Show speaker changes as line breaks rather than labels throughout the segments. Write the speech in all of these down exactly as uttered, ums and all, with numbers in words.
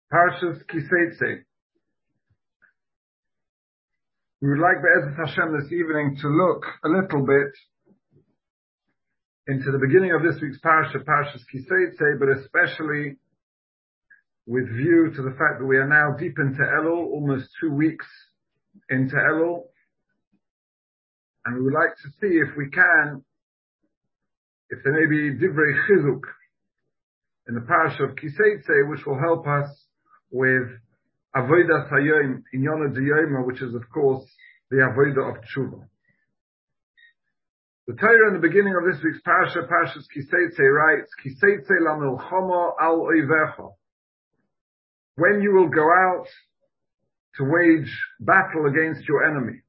Parshas Kiseitze. We would like Be'ezus Hashem this evening to look a little bit into the beginning of this week's Parsha, Parshas Kiseitze, but especially with view to the fact that we are now deep into Elul, almost two weeks into Elul, and we would like to see if we can, if there may be Divrei Chizuk in the Parsha of Kiseitze, which will help us with Avodas Hayom, Inyana D'Yoma, which is of course the Avodah of Tshuva. The Torah in the beginning of this week's Parsha, Parshas Kiseitze, writes, Kiseitze la milchama al oivecha. When you will go out to wage battle against your enemy.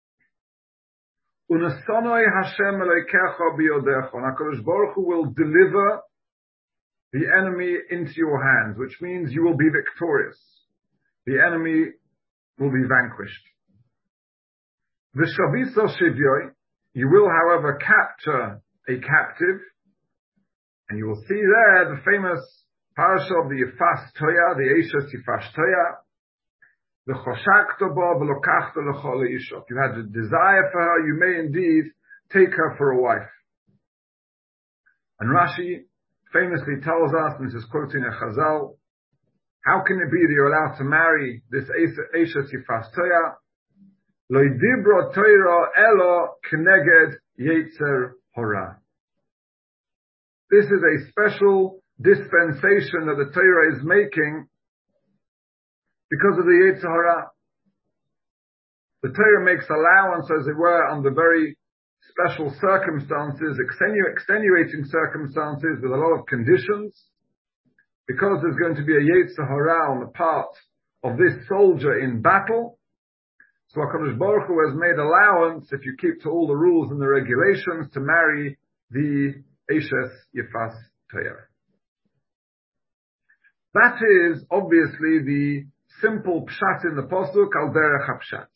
Unesonoi Hashem Elokecha biyodecha. And HaKadosh Baruch Hu will deliver the enemy into your hands, which means you will be victorious. The enemy will be vanquished. V'shaviso shivyoy, you will, however, capture a captive, and you will see there the famous parasha of the Yifas Toya, the Eishes Yifas Toya, the Choshakto bo v'lokachto l'chol ishot. You had a desire for her, you may indeed take her for a wife. And Rashi famously tells us, and this is quoting a Chazal, how can it be that you're allowed to marry this Eishes Yifas Toya? Lo dibro Torah elo k'neged Yetzer Hora. This is a special dispensation that the Torah is making because of the Yetzer Hora. The Torah makes allowance, as it were, on the very special circumstances, extenu- extenuating circumstances with a lot of conditions, because there's going to be a Yetzer Hora on the part of this soldier in battle. So HaKadosh Baruch Hu has made allowance, if you keep to all the rules and the regulations, to marry the Eishes Yifas Toya. That is obviously the simple pshat in the pasuk, al derech hapshat.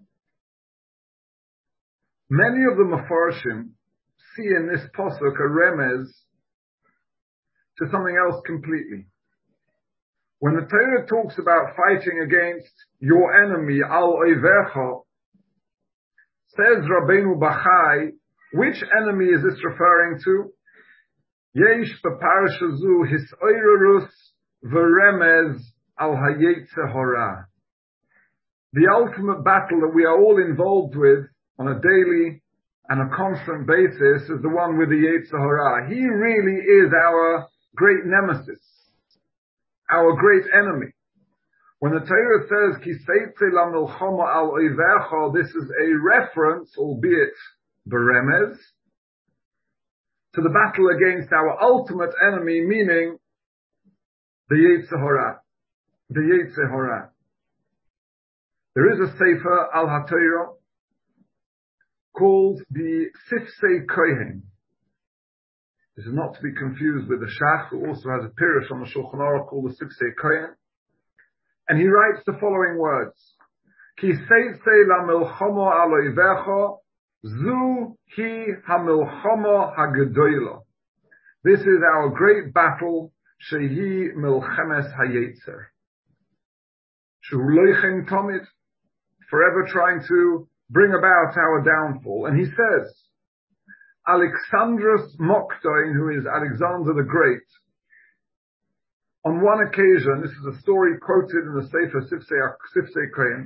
Many of the Mefarshim see in this pasuk a remez to something else completely. When the Torah talks about fighting against your enemy, al oivecha, says Rabbeinu Bachai, which enemy is this referring to? Yesh beparasha zu hisoirerus v'remez al hayetze hora. The ultimate battle that we are all involved with on a daily and a constant basis is the one with the Yetzer Hora. He really is our great nemesis, our great enemy. When the Torah says, Kiseitze la milchama al oivecha, this is a reference, albeit beremez, to the battle against our ultimate enemy, meaning the Yetzer Hora. The Yetzer Hora. There is a Sefer al HaTorah called the Sifsei Kohen. This is not to be confused with the Shach, who also has a Pirush on the Shulchan Aruch called the Sifsei Kohen. And he writes the following words: Ki seitze la milchama al oivecha, zu hi ha-milchama ha-gedoyla. This is our great battle, shehi milchemes hayetzer. Shehu loichen tomid, forever trying to bring about our downfall. And he says, Alexandros Mokdoin, who is Alexander the Great, on one occasion, this is a story quoted in the Sefer Sifsei Kohen,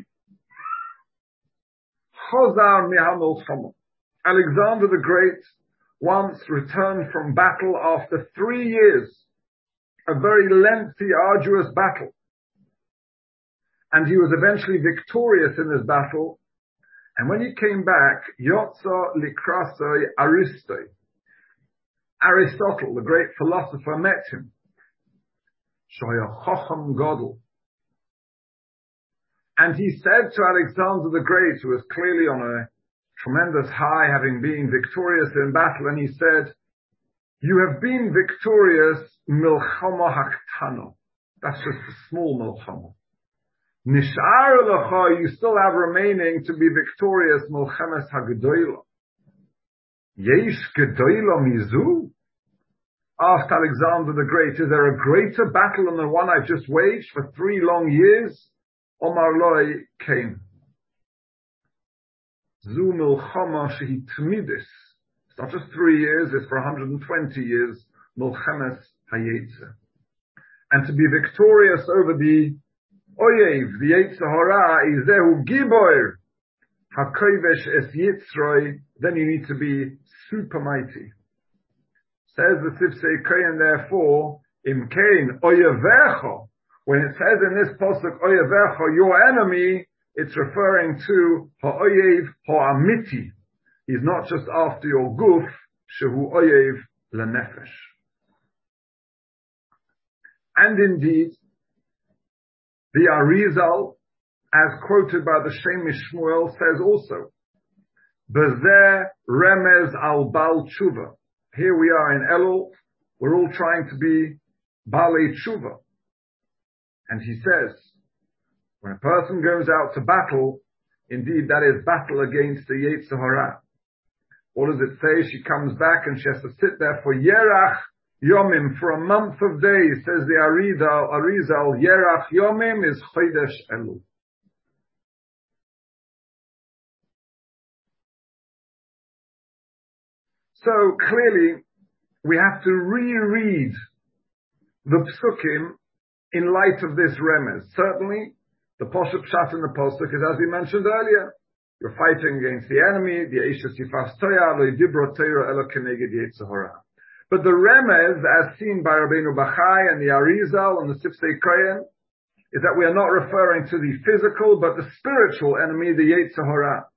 Chozar mihamol chama. Alexander the Great once returned from battle after three years, a very lengthy, arduous battle. And he was eventually victorious in this battle. And when he came back, Yotza likrasoi Aristoi, Aristotle, the great philosopher, met him. Shoya Chacham Gadol. And he said to Alexander the Great, who was clearly on a tremendous high, having been victorious in battle, and he said, you have been victorious, milchama haktano. That's just a small milchama. Nishar lecha, you still have remaining to be victorious, milchemes hagedoyla. Yesh gedoyla mizu. asked Alexander the Great, is there a greater battle than the one I've just waged for three long years? Omar Loi came. Zu milchama shehi tmidis. It's not just three years, it's for one hundred twenty years. Milchemes hayetze. And to be victorious over the oyev, the Yetzer Hara, izehu giboir, hakovesh es yitzroi, then you need to be super mighty. Says the Sifsei Kohen, therefore, im kein oyevecho, when it says in this pasuk oyevecho, your enemy, it's referring to ha'oyev ha'amiti. He's not just after your guf, shehu oyev lenefesh. And indeed, the Arizal, as quoted by the Shemish Shmuel, says also, Bezeh remez al bal tshuva. Here we are in Elul, we're all trying to be balei tshuva. And he says, when a person goes out to battle, indeed that is battle against the Yetzer Hara. What does it say? She comes back and she has to sit there for Yerach Yomim, for a month of days, says the Arizal, Arizal, Yerach Yomim is Chodesh Elul. So clearly, we have to reread the Psukim in light of this remez. Certainly, the Poshup Pshat in the Posuk is as we mentioned earlier. You're fighting against the enemy, the Eishes Yifas Toya, Lo Yidibro Teira Elo Keneged Yetzer Hara. But the remez, as seen by Rabbeinu Bachai and the Arizal and the Sifsei Kohen, is that we are not referring to the physical, but the spiritual enemy, the Yetzer Hara.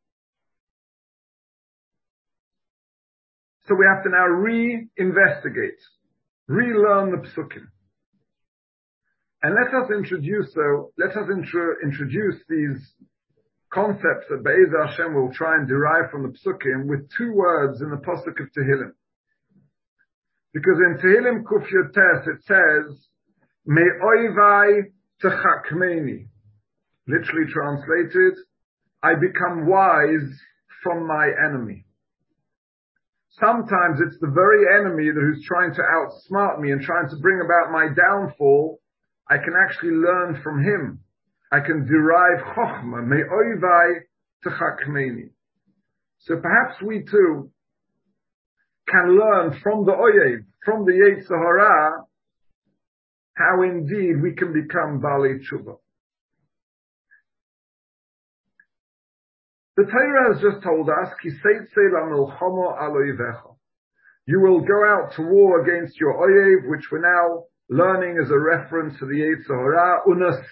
So we have to now re-investigate, relearn the Psukim. And let us introduce, so, let us intro, introduce these concepts that Be'ez Hashem will try and derive from the Psukim with two words in the Pasuk of Tehillim. Because in Tehillim Kuf Yotes it says, Me'oivai techakmeni. Literally translated, I become wise from my enemy. Sometimes it's the very enemy that who's trying to outsmart me and trying to bring about my downfall. I can actually learn from him. I can derive chokhmah, me'oivai techakmeni. So perhaps we too can learn from the oyev, from the Yetzer Hara, how indeed we can become Balei Tshuva. The Torah has just told us, you will go out to war against your oyev, which we're now learning as a reference to the Yetzer Hara.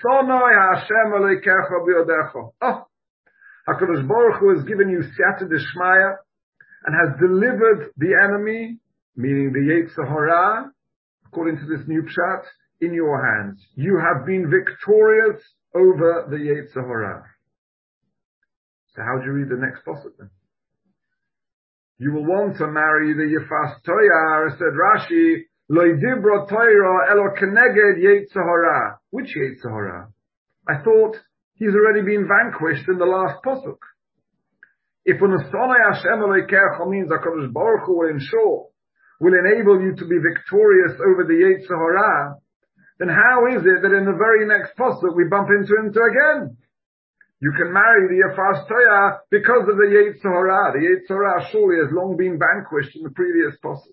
Oh, HaKadosh Baruch Hu has given you Siyata Deshmaya and has delivered the enemy, meaning the Yetzer Hara, according to this new pshat, in your hands. You have been victorious over the Yetzer Hara. So how do you read the next pasuk then? You will want to marry the Yifas Toyar, said Rashi, Lo Yidibro Toira Elo Keneged Yetzer Hara. Which Yetzer Hara? I thought he's already been vanquished in the last pasuk. If Unasonai Hashem Elokecha means HaKadosh Baruch Hu will ensure, will enable you to be victorious over the Yetzer Hara, then how is it that in the very next pasuk we bump into him again? You can marry the Yifas Toya because of the Yetzer Hara. The Yetzer Hara surely has long been vanquished in the previous pasuk.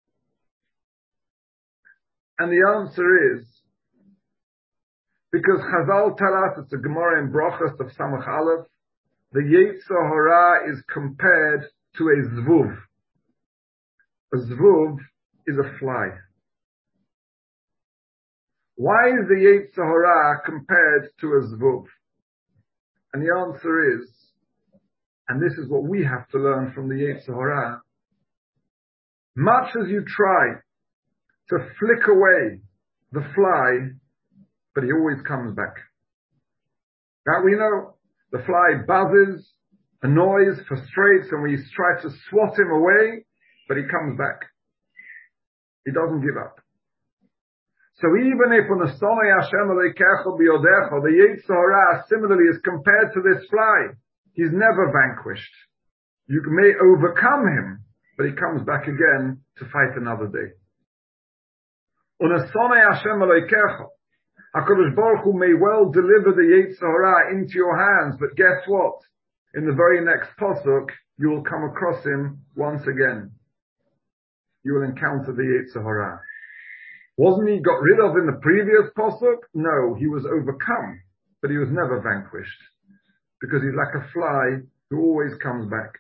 And the answer is, because Chazal tell us, it's a Gemara in Brachos of Samach Aleph, the Yetzer Hara is compared to a zvuv. A zvuv is a fly. Why is the Yetzer Hara compared to a zvuv? And the answer is, and this is what we have to learn from the Yetzer Hara, much as you try to flick away the fly, but he always comes back. That we know. The fly buzzes, annoys, frustrates, and we try to swat him away, but he comes back. He doesn't give up. So even if Unasonai Hashem Elokecha B'yodecha, the Yetzer Hara similarly is compared to this fly, he's never vanquished. You may overcome him, but he comes back again to fight another day. Unasonei Hashem Elokecha. HaKadosh Baruch Hu may well deliver the Yetzer Hara into your hands, but guess what? In the very next pasuk, you will come across him once again. You will encounter the Yetzer Hara. Wasn't he got rid of in the previous pasuk? No, he was overcome, but he was never vanquished, because he's like a fly who always comes back.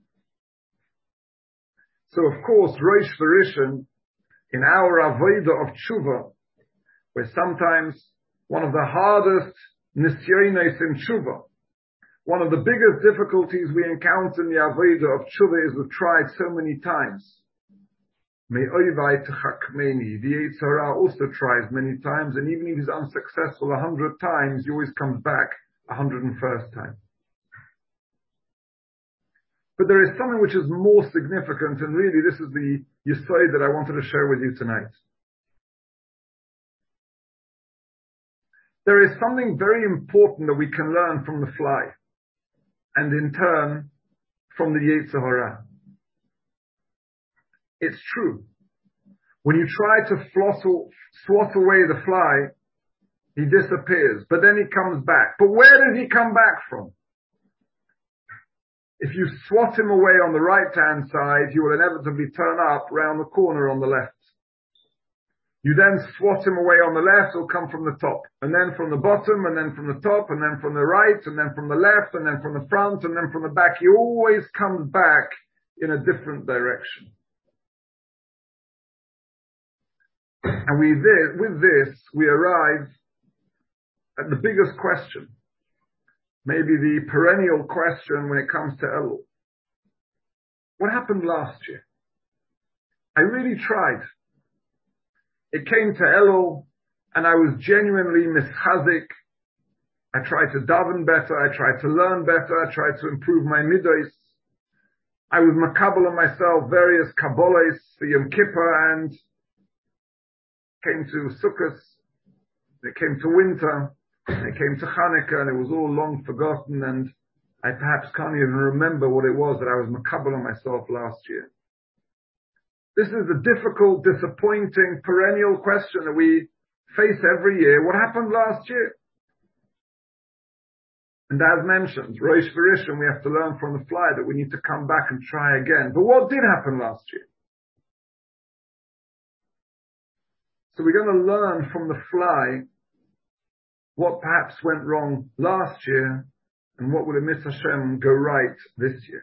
So of course, Rosh Hashanah, in our Avodah of Tshuva, where sometimes one of the hardest nisyonos in Tshuva, one of the biggest difficulties we encounter in the Avodah of Tshuva is we've tried so many times. Me'oivai techakmeni. The Yetzer Hara also tries many times, and even if he's unsuccessful a hundred times, he always comes back a hundred and first time. But there is something which is more significant, and really this is the yesod that I wanted to share with you tonight. There is something very important that we can learn from the fly, and in turn, from the Yetzer Hara. It's true. When you try to floss, swat away the fly, he disappears, but then he comes back. But where does he come back from? If you swat him away on the right-hand side, he will inevitably turn up round the corner on the left. You then swat him away on the left, he'll come from the top, and then from the bottom, and then from the top, and then from the right, and then from the left, and then from the front, and then from the back. He always comes back in a different direction. And we, with this, we arrive at the biggest question. Maybe the perennial question when it comes to Elul. What happened last year? I really tried. It came to Elul, and I was genuinely mischazik. I tried to daven better, I tried to learn better, I tried to improve my midos. I was makabel on myself various kabbalas for Yom Kippur, and came to Sukkot, it came to winter, it came to Hanukkah, and it was all long forgotten, and I perhaps can't even remember what it was that I was makabel on myself last year. This is the difficult, disappointing, perennial question that we face every year. What happened last year? And as mentioned, Rosh Hashanah, we have to learn from the fly that we need to come back and try again. But what did happen last year? So we're going to learn from the fly what perhaps went wrong last year and what will, Emet Hashem, go right this year.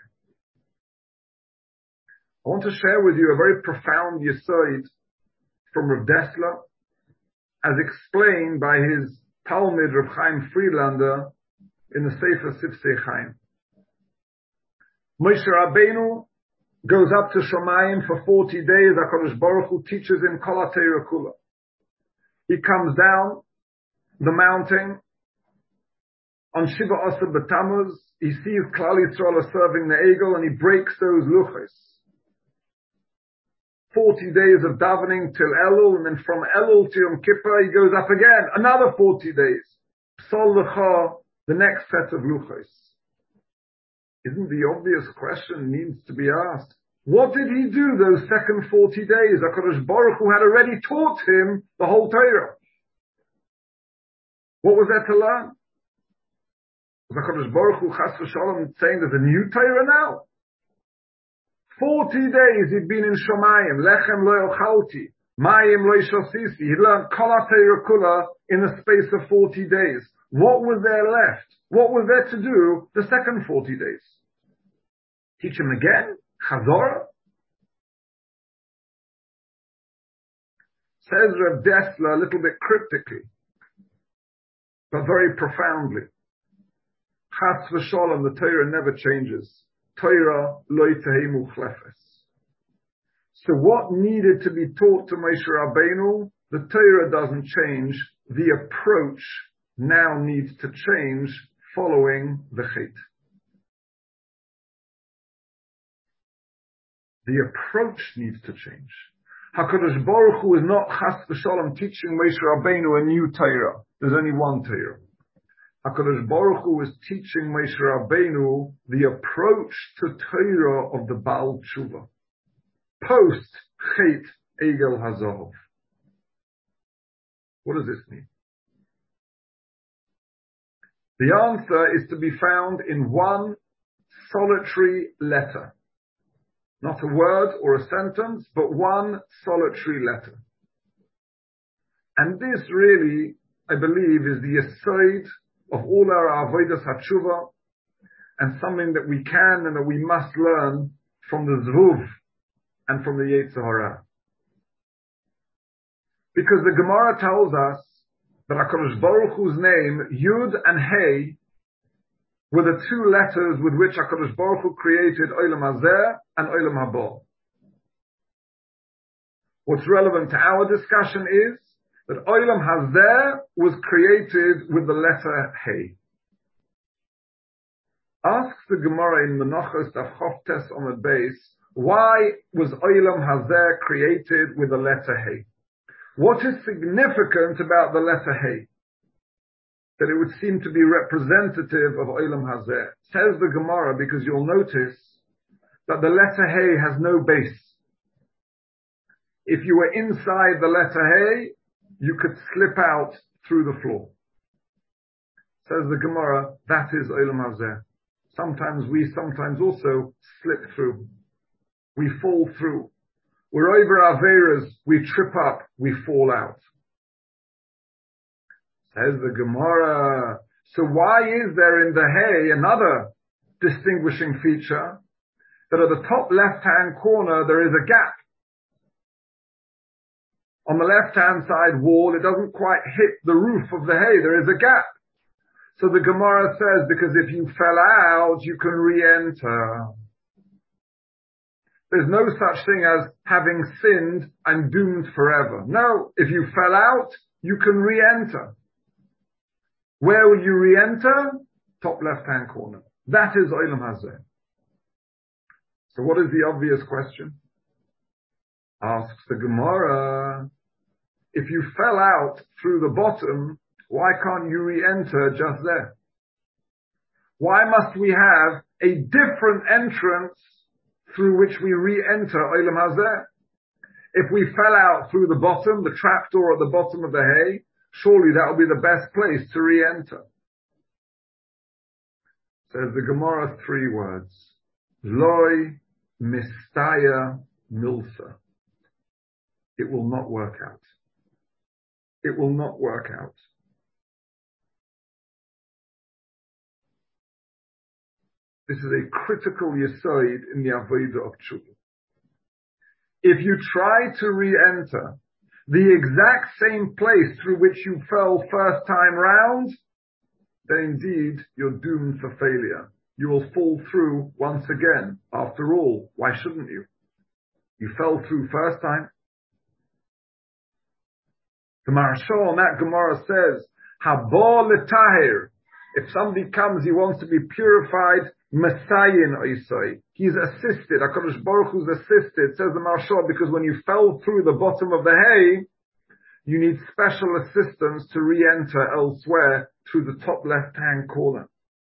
I want to share with you a very profound yesod from Rav Dessler, as explained by his Talmud Rav Chaim Friedlander in the Sefer Sifsei Chaim. Moshe Rabbeinu goes up to Shomayim for forty days. HaKadosh Baruch Hu teaches him Kol HaTorah Kula. He comes down the mountain on Shiva Asar B'Tammuz. He sees Klal Yisrael serving the Egel, and he breaks those luchos. Forty days of davening till Elul, and then from Elul to Yom Kippur he goes up again, another forty days. Psal Lecha, the next set of luchos. Isn't the obvious question needs to be asked? What did he do those second forty days? HaKadosh Baruch Hu had already taught him the whole Torah. What was there to learn? Was HaKadosh Baruch Hu chas v'shalom saying there's a new Torah now? Forty days he'd been in Shomayim, lechem lo yochalti, mayim lo shosisi. He learned Kol HaTorah Kula in the space of forty days. What was there left? What was there to do the second forty days? Teach him again? Chazorah? Says Rav Dessler a little bit cryptically, but very profoundly. Chas v'sholom, the Torah never changes. Torah lo tehei muchlefes. So what needed to be taught to Moshe Rabbeinu? The Torah doesn't change. The approach now needs to change following the Chet. The approach needs to change. HaKadosh Baruch Hu is not chas v'sholom teaching Moshe Rabbeinu a new Torah. There's only one Torah. HaKadosh Baruch Hu is teaching Moshe Rabbeinu the approach to Torah of the Baal Tshuva. Post Chet Egel HaZahav. What does this mean? The answer is to be found in one solitary letter. Not a word or a sentence, but one solitary letter. And this really, I believe, is the yesod of all our avodas hatshuva, and something that we can and that we must learn from the Zvuv and from the Yetzer Hara. Because the Gemara tells us that HaKadosh Baruch Hu's name, Yud and Hey, were the two letters with which HaKadosh Baruch Hu created Olam Hazeh and Olam Haba. What's relevant to our discussion is that Olam Hazeh was created with the letter Hey. Asks the Gemara in Menachos Daf Chof Tes on the base, why was Olam Hazeh created with the letter Hey? What is significant about the letter Hey? That it would seem to be representative of Olam Hazeh. Says the Gemara, because you'll notice that the letter Hey has no base. If you were inside the letter Hey, you could slip out through the floor. Says the Gemara, that is Olam Hazeh. Sometimes we sometimes also slip through. We fall through. We're over our veras, we trip up, we fall out. Says the Gemara, so why is there in the Hay another distinguishing feature, that at the top left-hand corner there is a gap? On the left-hand side wall, it doesn't quite hit the roof of the Hay, there is a gap. So the Gemara says, because if you fell out, you can re-enter. There's no such thing as having sinned and doomed forever. No, if you fell out, you can re-enter. Where will you re-enter? Top left-hand corner. That is Olam Hazeh. So what is the obvious question? Asks the Gemara, if you fell out through the bottom, why can't you re-enter just there? Why must we have a different entrance through which we re-enter Olam Hazeh? If we fell out through the bottom, the trapdoor at the bottom of the Hay, surely that will be the best place to re-enter. Says the Gemara, three words. Loi mistaya milsa. It will not work out. It will not work out. This is a critical yesod in the avodah of tshuva. If you try to re-enter the exact same place through which you fell first time round, then indeed you're doomed for failure. You will fall through once again. After all, why shouldn't you? You fell through first time. The Maharshal on that Gemara says, Haba l'tahir. If somebody comes, he wants to be purified, Messiah Oisai. He's assisted. HaKadosh Baruch Hu's assisted, says the Maharshal, because when you fell through the bottom of the Hay, you need special assistance to re-enter elsewhere through the top left-hand corner.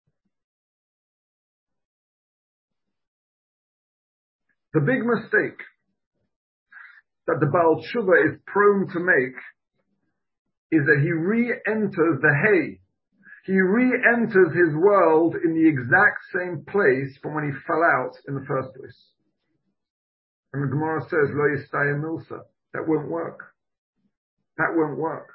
The big mistake that the Baal Tshuva is prone to make is that he re-enters the Hay. He re-enters his world in the exact same place from when he fell out in the first place. And the Gemara says, Lo yistaya milsa. That won't work. That won't work.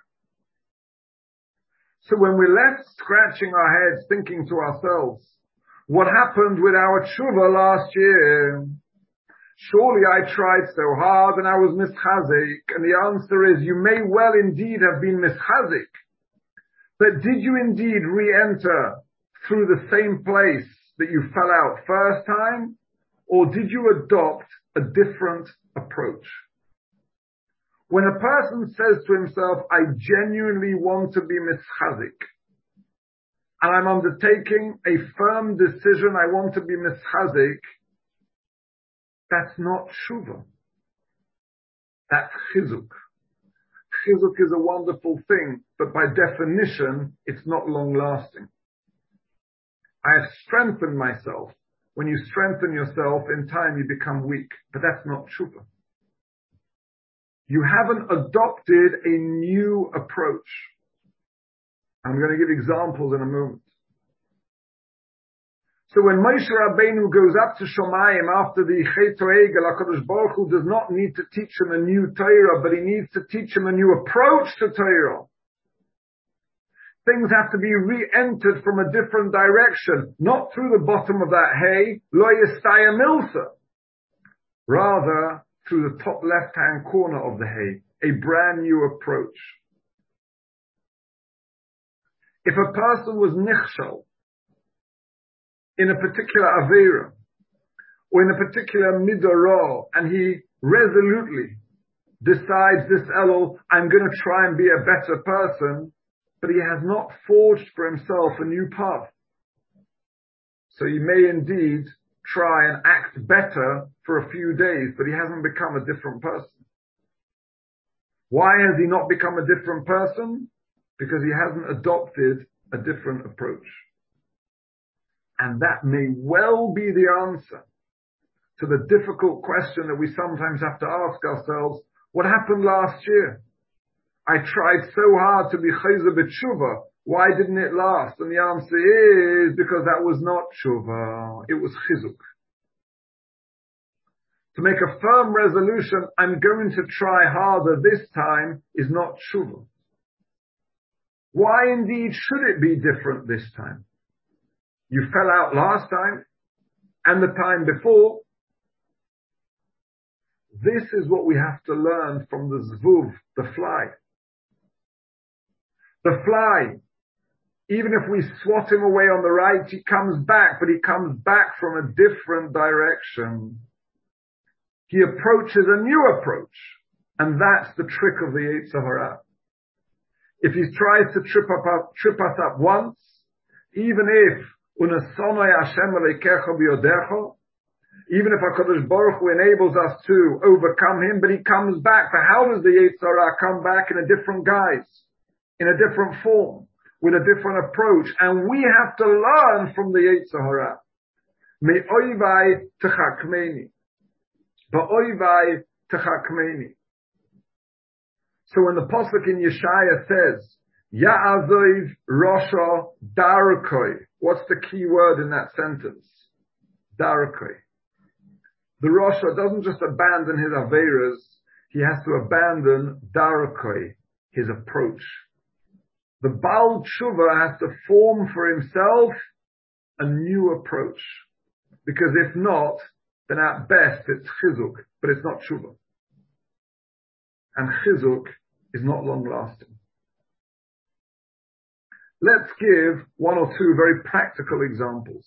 So when we're left scratching our heads, thinking to ourselves, what happened with our tshuva last year? Surely I tried so hard and I was mischazik. And the answer is, you may well indeed have been mischazik. But did you indeed re-enter through the same place that you fell out first time? Or did you adopt a different approach? When a person says to himself, I genuinely want to be mischazik, and I'm undertaking a firm decision, I want to be mischazik, that's not tshuva. That's chizuk. Chizuk is a wonderful thing, but by definition, it's not long-lasting. I have strengthened myself. When you strengthen yourself, in time you become weak, but that's not tshuva. You haven't adopted a new approach. I'm going to give examples in a moment. So when Moshe Rabbeinu goes up to Shomayim after the Chet Egel, HaKadosh Baruch Hu does not need to teach him a new Torah, but he needs to teach him a new approach to Torah. Things have to be re-entered from a different direction, not through the bottom of that hay, lo yestaya milsa. Rather, through the top left-hand corner of the hay, a brand new approach. If a person was nichshal in a particular avera, or in a particular midorah, and he resolutely decides this elul, I'm going to try and be a better person, but he has not forged for himself a new path. So he may indeed try and act better for a few days, but he hasn't become a different person. Why has he not become a different person? Because he hasn't adopted a different approach. And that may well be the answer to the difficult question that we sometimes have to ask ourselves, what happened last year? I tried so hard to be chayzer b'tshuva. Why didn't it last? And the answer is because that was not tshuva. It was chizuk. To make a firm resolution, I'm going to try harder this time, is not tshuva. Why indeed should it be different this time? You fell out last time and the time before. This is what we have to learn from the zvuv, the fly. The fly, even if we swat him away on the right, he comes back, but he comes back from a different direction. He approaches a new approach, and that's the trick of the Yetzer Hara. If he tries to trip, up, trip us up once, even if Unasonoi Hashem Elokecha b'yodecha, even if HaKadosh Baruch Hu enables us to overcome him, but he comes back. But how does the Yetzer Hara come back? In a different guise, in a different form, with a different approach. And we have to learn from the Yetzer Hara. Me'oivai techakmeni. Ba'oivai techakmeni. So when the Pasuk in Yeshaya says, Ya'azoiv Rosha Darkoi, what's the key word in that sentence? Darkoi. The Rosha doesn't just abandon his Averas, he has to abandon Darkoi, his approach. The Baal Tshuva has to form for himself a new approach. Because if not, then at best it's Chizuk, but it's not Tshuva. And Chizuk is not long lasting. Let's give one or two very practical examples.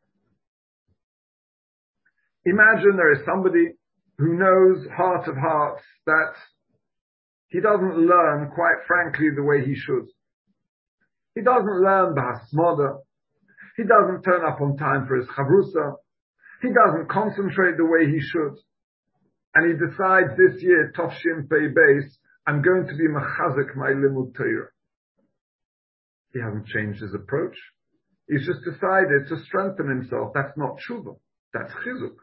Imagine there is somebody who knows, heart of hearts, that he doesn't learn, quite frankly, the way he should. He doesn't learn Bahasmoda. He doesn't turn up on time for his Chavrusa. He doesn't concentrate the way he should. And he decides this year, Tovshin Pei Beis, I'm going to be Machazik my Limud Torah. He hasn't changed his approach. He's just decided to strengthen himself. That's not Tshuva. That's Chizuk.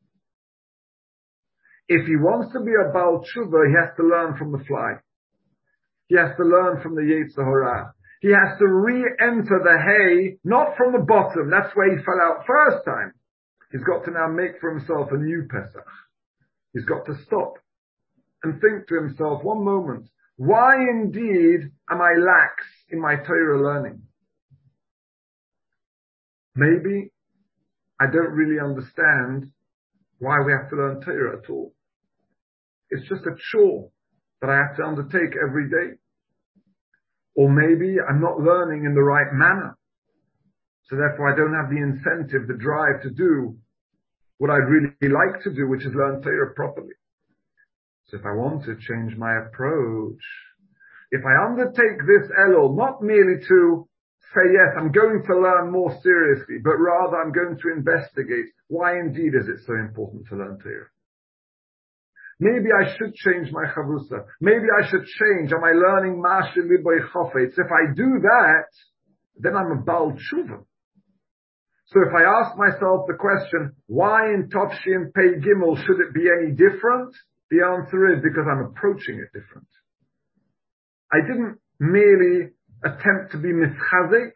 If he wants to be a Baal Tshuva, he has to learn from the fly. He has to learn from the Yetzer Hara. He has to re-enter the hay, not from the bottom. That's where he fell out first time. He's got to now make for himself a new Pesach. He's got to stop and think to himself, one moment, why indeed am I lax in my Torah learning? Maybe I don't really understand why we have to learn Torah at all. It's just a chore that I have to undertake every day. Or maybe I'm not learning in the right manner. So therefore I don't have the incentive, the drive to do what I'd really like to do, which is learn Torah properly. So if I want to change my approach, if I undertake this elul, not merely to say, yes, I'm going to learn more seriously, but rather I'm going to investigate why indeed is it so important to learn Torah. Maybe I should change my chavrusa. Maybe I should change. Am I learning Masha Liboy Chofetz? If I do that, then I'm a Baal Tshuva. So if I ask myself the question, why in Tovshin Pei Gimel should it be any different? The answer is because I'm approaching it different. I didn't merely attempt to be mischazik.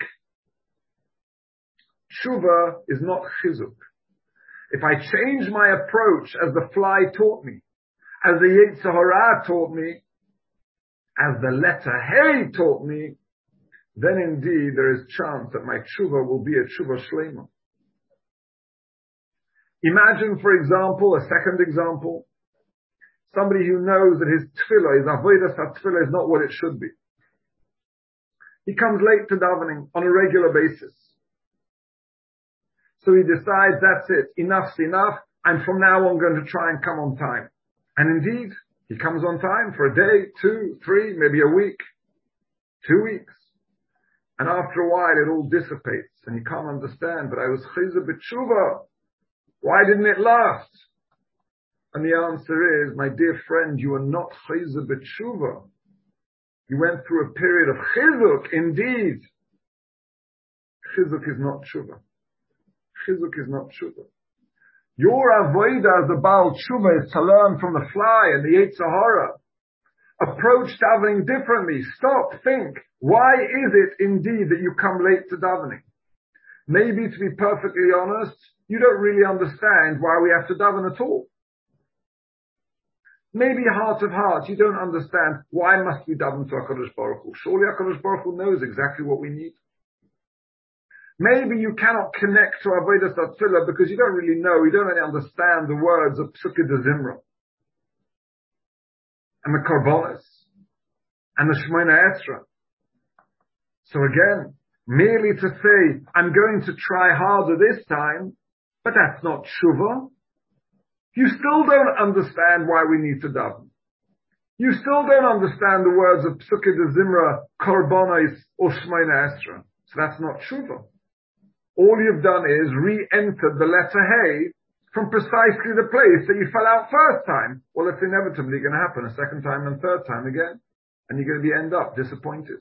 Tshuva is not chizuk. If I change my approach as the fly taught me, as the Yetzer Hara taught me, as the letter Hey taught me, then indeed there is chance that my tshuva will be a tshuva shlema. Imagine, for example, a second example, somebody who knows that his tefillah, his avodas ha-tefillah is not what it should be. He comes late to davening on a regular basis. So he decides, that's it, enough's enough, and from now on going to try and come on time. And indeed, he comes on time for a day, two, three, maybe a week, two weeks. And after a while it all dissipates, and you can't understand, but I was chizah b'tshuva. Why didn't it last? And the answer is, my dear friend, you are not chizah b'tshuva. You went through a period of chizuk, indeed. Chizuk is not tshuva. Chizuk is not tshuva. Your avodah as a Baal Tshuva is to learn from the fly and the Yetzer Hara. Approach davening differently. Stop, think. Why is it indeed that you come late to davening? Maybe, to be perfectly honest, you don't really understand why we have to daven at all. Maybe heart of hearts, you don't understand why must we daven to HaKadosh Baruch Hu. Surely HaKadosh Baruch Hu knows exactly what we need. Maybe you cannot connect to Avodas HaTefillah because you don't really know, you don't really understand the words of Psukkah de Zimra and the Karbonis and the Shemona Esra. So again, merely to say, I'm going to try harder this time, but that's not Tshuva. You still don't understand why we need to daven. You still don't understand the words of Psukkah de Zimra, Karbonis, or Shemona Esra. So that's not Tshuva. All you've done is re-entered the letter Hey from precisely the place that you fell out first time. Well, it's inevitably going to happen a second time and third time again. And you're going to be end up disappointed.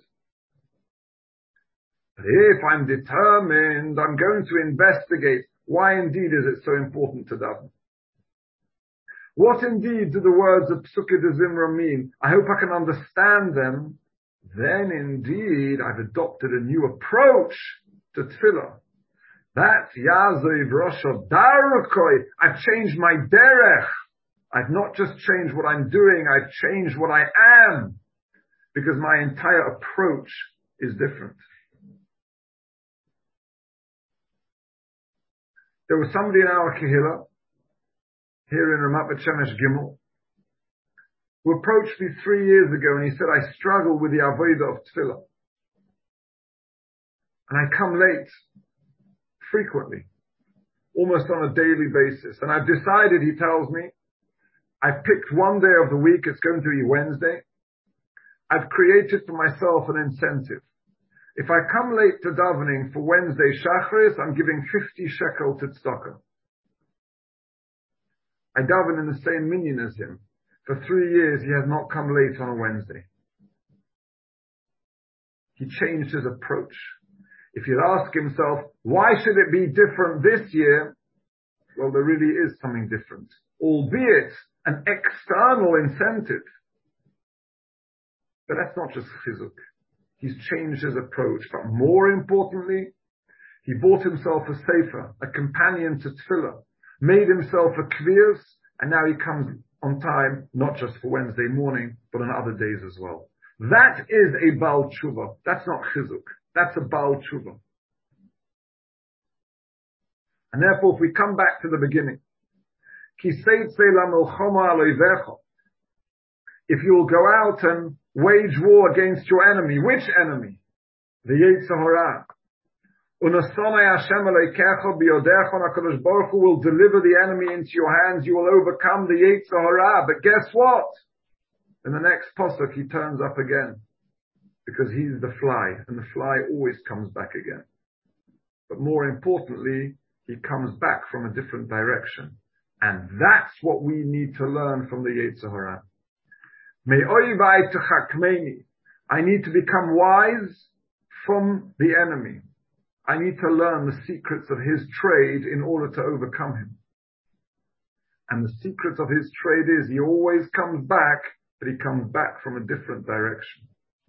But if I'm determined, I'm going to investigate why indeed is it so important to daven. What indeed do the words of Psukkah de Zimra mean? I hope I can understand them. Then indeed I've adopted a new approach to tefillah. That's Yazov Roshov Darukoi. I've changed my derech. I've not just changed what I'm doing, I've changed what I am. Because my entire approach is different. There was somebody in our Kehillah, here in Ramat Bet Shemesh Gimel, who approached me three years ago and he said, I struggle with the avodah of tefillah. And I come late. Frequently, almost on a daily basis. And I've decided, he tells me, I've picked one day of the week, it's going to be Wednesday. I've created for myself an incentive. If I come late to davening for Wednesday Shachris, I'm giving fifty shekel to tzedakah. I daven in the same minyan as him. For three years, he has not come late on a Wednesday. He changed his approach. If he'd ask himself, why should it be different this year? Well, there really is something different, albeit an external incentive. But that's not just chizuk. He's changed his approach. But more importantly, he bought himself a sefer, a companion to tefillah, made himself a kviyas, and now he comes on time, not just for Wednesday morning, but on other days as well. That is a Baal Tshuva. That's not chizuk. That's a Baal Tshuva. And therefore, if we come back to the beginning, if you will go out and wage war against your enemy, which enemy? The Yetzer Hara. HaKadosh Baruch Hu will deliver the enemy into your hands. You will overcome the Yetzer Hara. But guess what? In the next pasuk, he turns up again. Because he's the fly, and the fly always comes back again. But more importantly, he comes back from a different direction. And that's what we need to learn from the Yetzer Hara. I need to become wise from the enemy. I need to learn the secrets of his trade in order to overcome him. And the secret of his trade is he always comes back, but he comes back from a different direction.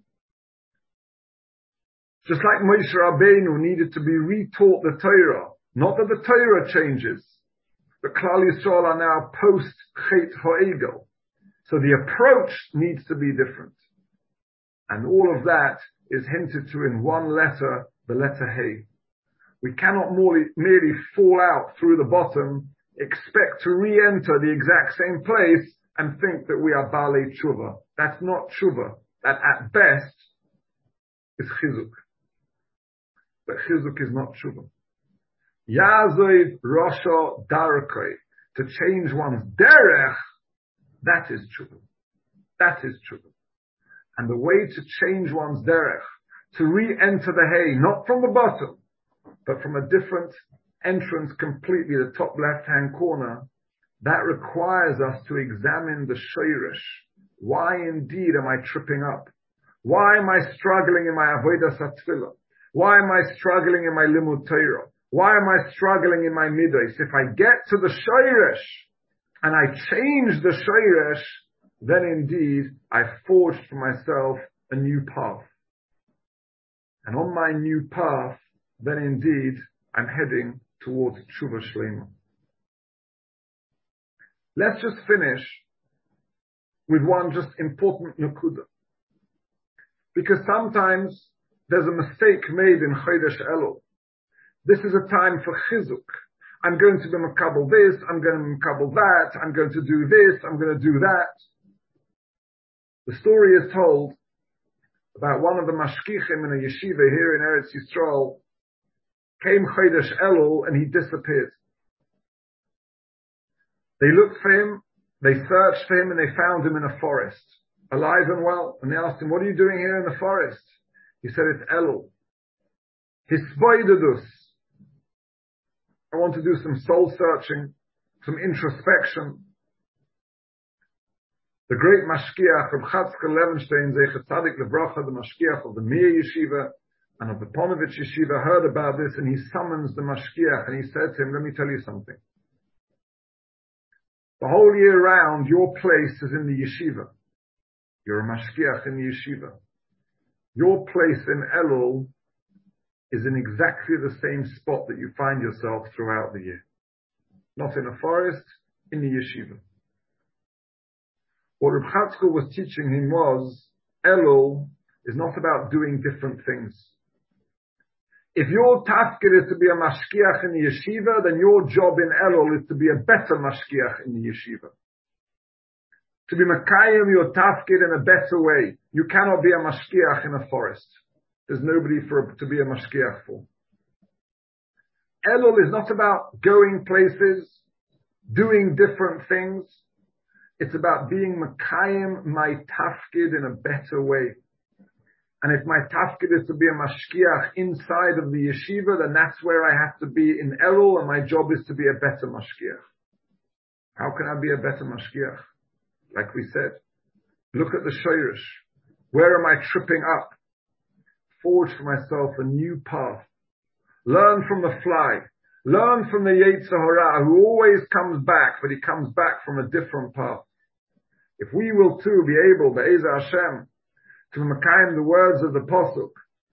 Just like Moshe Rabbeinu needed to be retaught the Torah, not that the Torah changes, but Klal Yisrael are now post Chet Ha'egel. So the approach needs to be different. And all of that is hinted to in one letter, the letter Hey. We cannot merely, merely fall out through the bottom, expect to re-enter the exact same place, and think that we are Baalei Tshuva. That's not Tshuva. That at best is Chizuk. But Chizuk is not Tshuva. Yazoiv Rosho Darkoi. To change one's derech, that is Tshuva. That is Tshuva. And the way to change one's derech, to re-enter the hay, not from the bottom, but from a different entrance completely, the top left-hand corner, that requires us to examine the shoirish. Why indeed am I tripping up? Why am I struggling in my avodas hatfilah? Why am I struggling in my limud Torah? Why am I struggling in my midos? If I get to the shoirish and I change the shoirish, then indeed I forged for myself a new path. And on my new path, then indeed I'm heading towards Tshuva Shlema. Let's just finish with one just important Nakuda. Because sometimes there's a mistake made in Chodesh Elul. This is a time for Chizuk. I'm going to be Makabel this, I'm going to be Makabel that, I'm going to do this, I'm going to do that. The story is told about one of the mashkichim in a yeshiva here in Eretz Yisrael. Came Chodesh Elul and he disappeared. They looked for him, they searched for him, and they found him in a forest, alive and well. And they asked him, what are you doing here in the forest? He said, it's Elul. Hisboidedus. I want to do some soul searching, some introspection. The great mashkiach, Reb Chatzkel Levenstein, Zeichet Tzadik Levracha, the mashkiach of the Mir Yeshiva and of the Ponovitch Yeshiva, heard about this, and he summons the mashkiach, and he said to him, let me tell you something. The whole year round, your place is in the yeshiva. You're a mashkiach in the yeshiva. Your place in Elul is in exactly the same spot that you find yourself throughout the year. Not in a forest, in the yeshiva. What Reb Chatzkel was teaching him was, Elul is not about doing different things. If your tafkid is to be a mashkiach in the yeshiva, then your job in Elul is to be a better mashkiach in the yeshiva. To be makayim your tafkid in a better way. You cannot be a mashkiach in a forest. There's nobody for to be a mashkiach for. Elul is not about going places, doing different things. It's about being makayim my tafkid in a better way. And if my tafkid is to be a mashkiach inside of the yeshiva, then that's where I have to be in Elul, and my job is to be a better mashkiach. How can I be a better mashkiach? Like we said, look at the shoirish. Where am I tripping up? Forge for myself a new path. Learn from the fly. Learn from the Yetzer Hara, who always comes back, but he comes back from a different path. If we will too be able, Be'ezah Hashem, to makayim the words of the Pasuk,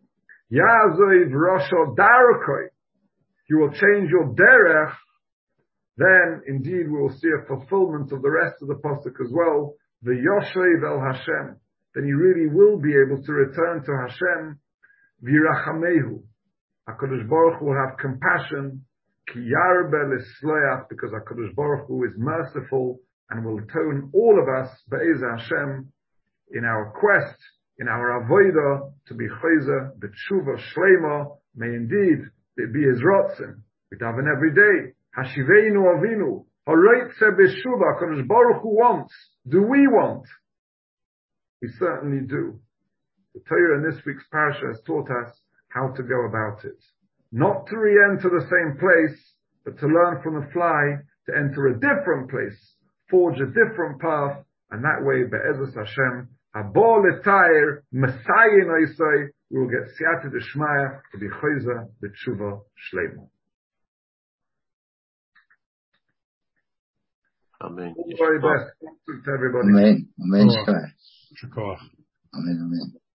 Yazoiv Rosho Darkoi, you will change your derech, then indeed we will see a fulfillment of the rest of the Pasuk as well, the Yoshev El Hashem, then you really will be able to return to Hashem, V'irachamehu. HaKadosh Baruch Hu will have compassion, Ki yarbe l'sloach, because HaKadosh Baruch Hu is merciful and will atone all of us, Be'ezah Hashem, in our quest, in our avodah, to be chayzer, b'tshuva shlema, may indeed it be his rotzen. We daven every day. Hashiveinu avinu, haroitze b'shuva, HaKadosh Baruch Hu wants. Do we want? We certainly do. The Torah in this week's parasha has taught us how to go about it. Not to re-enter the same place, but to learn from the fly, to enter a different place, forge a different path, and that way, Be'ezras Hashem, Habo L'Tair, Messiah Noisai, we will get Siyata D'Shmaya to be Chayza B'Tshuva Shleimo.
Amen.
All the very best to everybody.
Amen. Amen.
Oh. Shukar.
Amen. Amen.